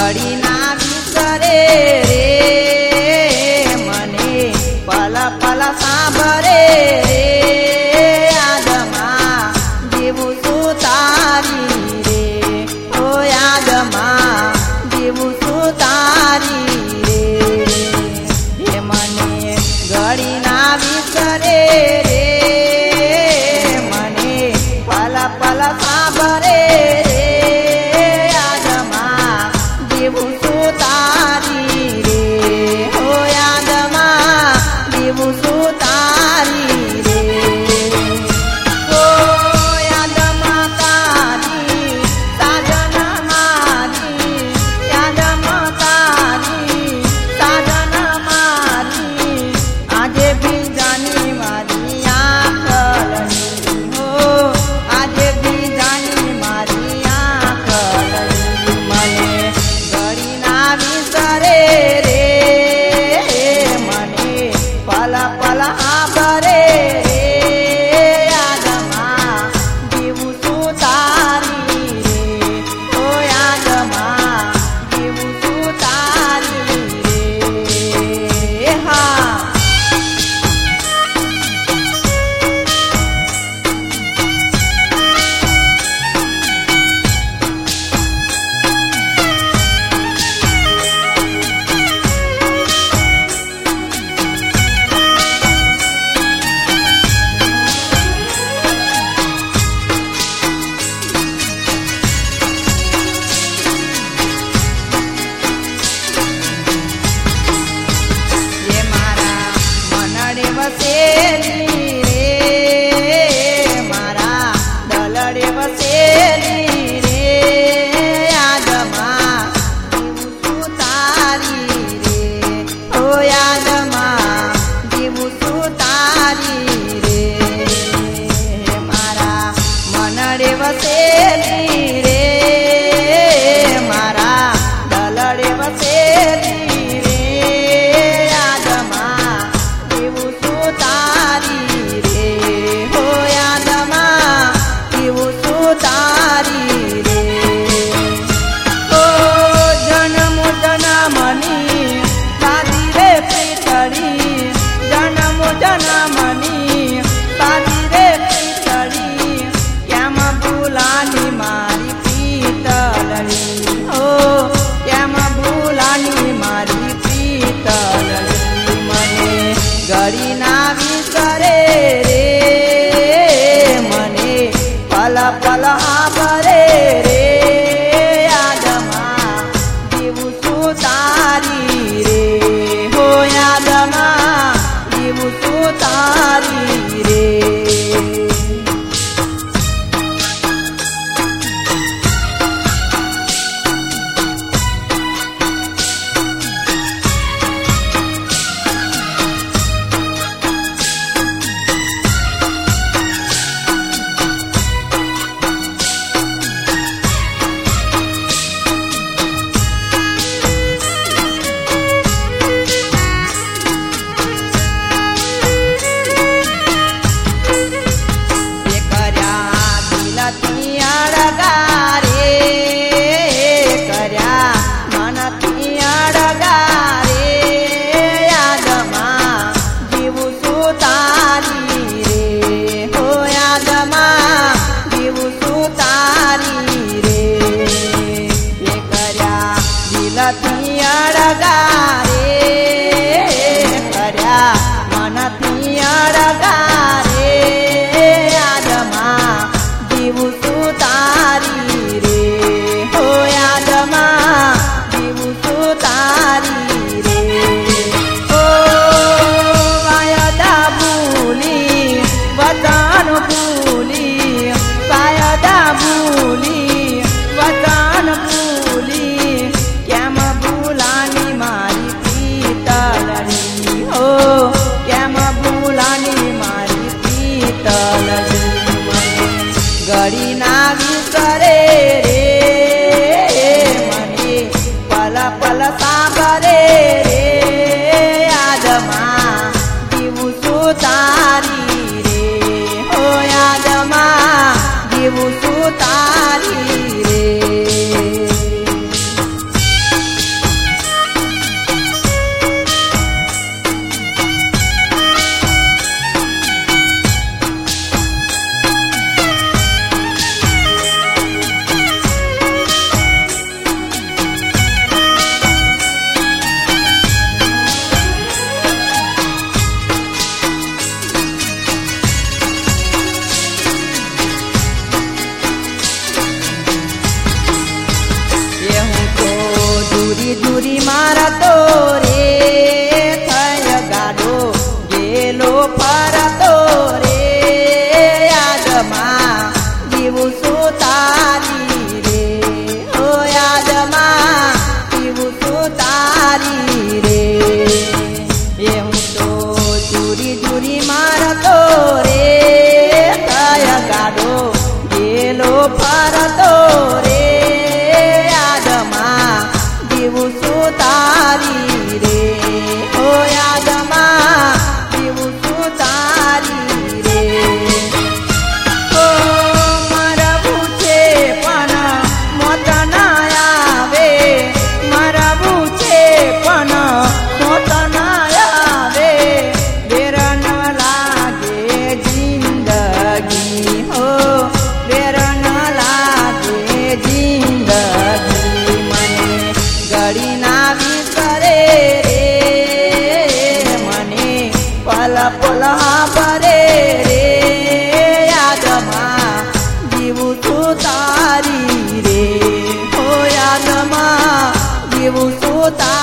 ઘડી ના વિસરે રે મને પલ પલ સાંભળે રે યાદમાં જીવું છું તારી રે ઓ યાદમાં જીવું છું તારી રે એ મને ઘડી ના વિસરે રે મને પલ પલ સાંભળે રે યાદમાં જીવું છું તારી રે ઓ યાદમાં જીવું છું તારી રે ઓ યાદમાં તારી સાજન મારી યાદમાં તારી સાજન મારી આજે ભી જાની મારી આંખલની હો આજે ભી જાની મારી આંખલની મને ઘડી ના વિસરે રે મને પલ પલ આંભરે રે યાદમાં જીવું છું તારી રે ઓ યાદમાં જીવું છું તારી રે હા ये मारा मनड़े वसेली रे मारा दलड़े वसेली रे यादમાં જીવું છું તારી રે ઓ યાદમાં જીવું છું તારી રે મારા મનડે વસેલી રે મારા દલડે વસેલી રે યાદમાં જીવું છું તારી રે હો યાદમાં જીવું છું તારી રે ઓ જન્મ જન્મની સાદી રે પીતળી જન્મ જન્મની સાદી રે પીતળી કેમ ભૂલાની મારી પીતળની ઓ કેમ ભૂલાની મારી પીતળની મને ઘડી ના વિસરે રે મને પલ પલ આંભરે રે યાદમાં જીવું છું તારી રે હો યાદમાં જીવું છું તારી રે એ કર્યા દિલથી અળગા રે કર્યા મનથી અળગા રે યાદમાં જીવું છું તારી રે હો યાદમાં જીવું છું તારી રે એ કર્યા દિલથી અળગા રે કર્યા મનથી અળગા રે યાદમાં જીવું છું તારી રે હો યાદમાં જીવું છું તારી રે ઓ વાયદા ભૂલી વતન ભૂલી વાયદા ભૂલી વતન ભૂલી કેમ ભૂલાની મારી જુરી જુરી મારતો રે થય ગાડો ગેલો ફરતો રે યાદમાં જીવું છું તારી રે ઓ યાદમાં જીવું છું તારી રે હું તો જુરી જુરી મારતો રે થય ગાડો ગેલો ફરતો રે યાદમાં જીવું છું તારી રે ઓ યાદમાં જીવું છું તારી રે ઓ મરવું છે પણ મોત ના આવે મરવું છે પણ મોત ના આવે બેર ન લાગે જિંદગી હો બેર ન લાગે જિંદગી મને ગળી ના વિસરે રે મને પલ પલ હાંભરે રે યાદમાં જીવું છું તારી રે ઓ યાદમાં જીવું છું તારી